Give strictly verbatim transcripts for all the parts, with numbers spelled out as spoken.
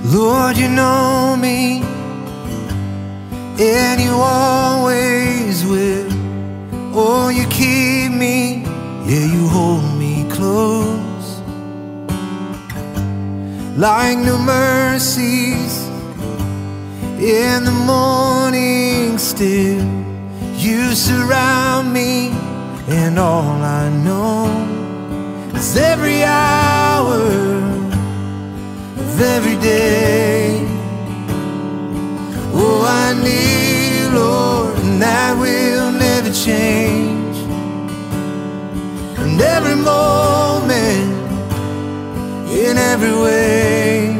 Lord, you know me, and you always will. Oh, you keep me, yeah, you hold me close. Like new mercies in the morning still, you surround me, and all I know is every hour of every day. Oh, I need you, Lord, and that will never change. And every moment, in every way.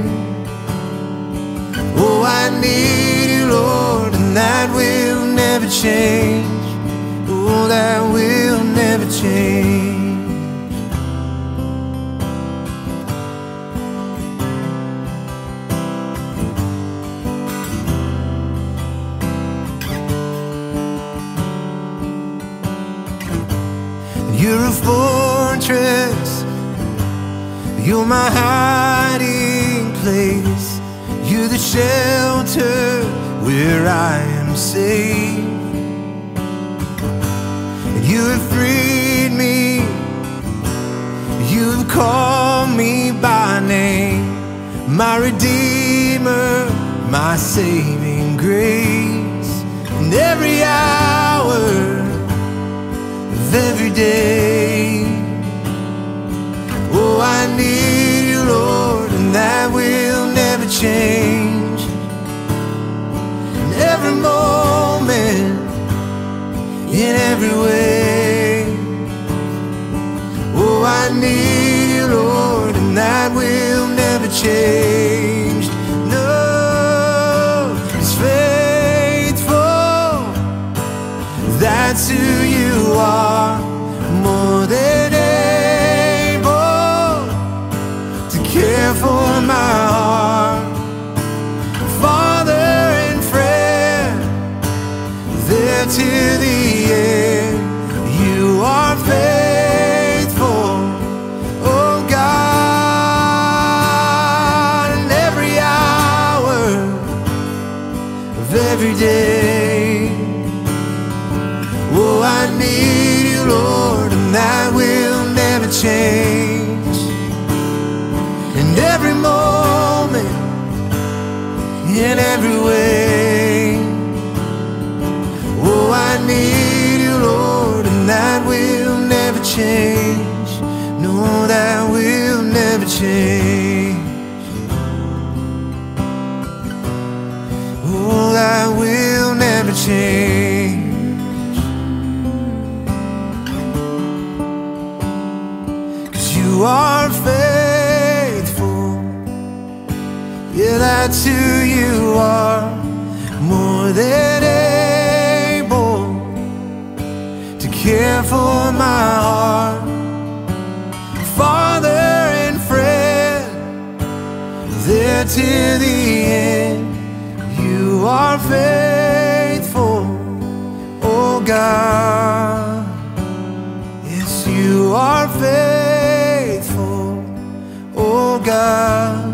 Oh, I need you, Lord, and that will never change. Oh, that will never change. You're a fortress, you're my hiding place. You're the shelter where I am safe. You have freed me, you have called me by name, my Redeemer, my saving grace. And every hour of every day, oh, I need you, Lord, and that will never change. And every moment, in every way, oh, I need you, Lord, and that will never change. No, it's faithful, that's who you are, more than able to care for my heart. Father and friend, there till the end, you are faithful, oh God. And every hour of every day, oh, I need you, Lord, and that will never change. And every moment, in every way, oh, I need you, Lord, and that will never change. No, that will never change. Oh, that will never change. You are faithful, yeah, that's who you are, more than able to care for my heart. Father and friend, there till the end, you are faithful, oh God. Yes, you are faithful, oh God.